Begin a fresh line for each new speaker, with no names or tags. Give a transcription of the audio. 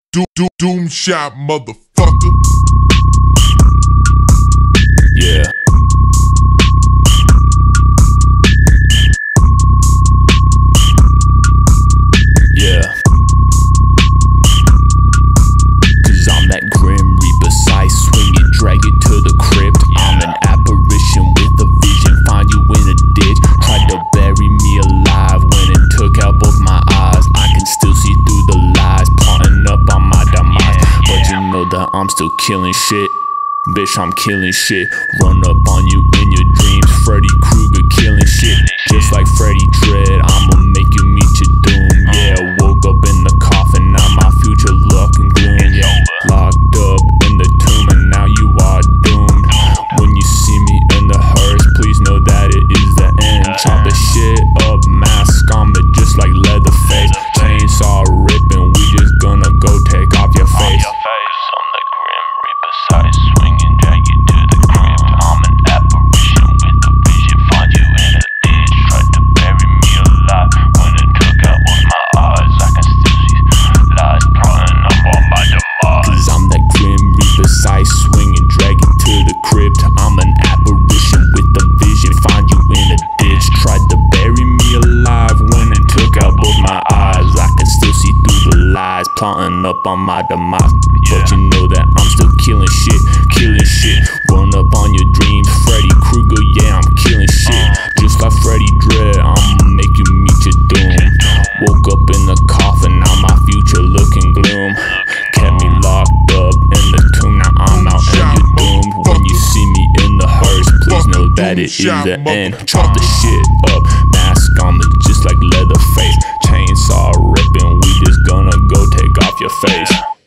Doom shot, motherfucker.
Yeah. Yeah. Cause I'm that Grim Reaper, size swing it, drag it to the crypt. I'm an apparition with a vision, find you in a ditch. Tried to bury me alive when it took out both my eyes. I can still see through the lies, plotting up on my demise. But you know that I'm still killing shit. Bitch, I'm killing shit. Run up on you in your dreams. Freddy Krueger killing shit. Just like Freddy Dread, I'ma make you meet your doom. Yeah, woke up in the coffin, now my future looking gloom. Yeah, locked up in the tomb and now you are doomed. When you see me in the hearse, please know that it is the end. Chop the shit up, mask on me just like Leatherface. Chainsaw ripping, we just gonna go take off your face.
I'm the Grim Reaper, size swinging, drag you to the crypt. I'm an apparition with a vision, find you in a ditch. Tried to bury me alive when it took out both my eyes. I can still see lies prying up on my demise.
Cause I'm that Grim Reaper, size swinging, drag you to the crypt. I'm an apparition with a vision, find you in a ditch. Tried to bury me alive when it took out both my eyes. I can still see through the lies, plotting up on my demise. But you know that I'm still killing shit, killing shit. Run up on your dreams, Freddy Krueger, yeah, I'm killing shit. Just like Freddy Dread, I'ma make you meet your doom. Woke up in the coffin, now my future looking gloom. Kept me locked up in the tomb, now I'm out and you're doomed. When you see me in the hearse, please know that it is the end. Chop the shit up, mask on me just like Leatherface. Chainsaw ripping, we just gonna go take off your face.